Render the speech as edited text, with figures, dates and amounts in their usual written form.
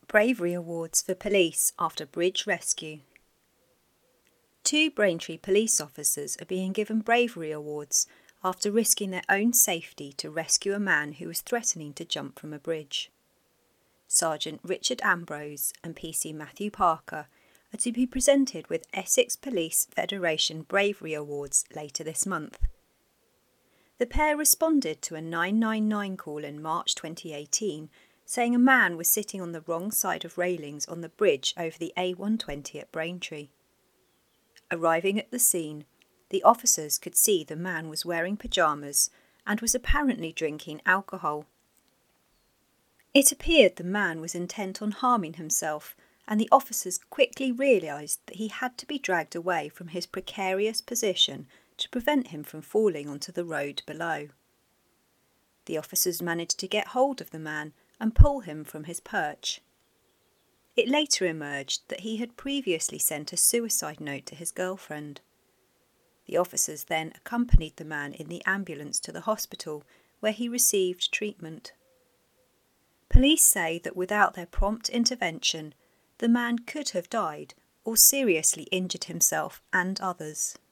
Bravery Awards for police after bridge rescue. 2 Braintree police officers are being given bravery awards after risking their own safety to rescue a man who was threatening to jump from a bridge. Sergeant Richard Ambrose and PC Matthew Parker are to be presented with Essex Police Federation Bravery Awards later this month. The pair responded to a 999 call in March 2018 saying a man was sitting on the wrong side of railings on the bridge over the A120 at Braintree. Arriving at the scene, the officers could see the man was wearing pyjamas and was apparently drinking alcohol. It appeared the man was intent on harming himself, and the officers quickly realised that he had to be dragged away from his precarious position to prevent him from falling onto the road below. The officers managed to get hold of the man and pull him from his perch. It later emerged that he had previously sent a suicide note to his girlfriend. The officers then accompanied the man in the ambulance to the hospital, where he received treatment. Police say that without their prompt intervention, the man could have died or seriously injured himself and others.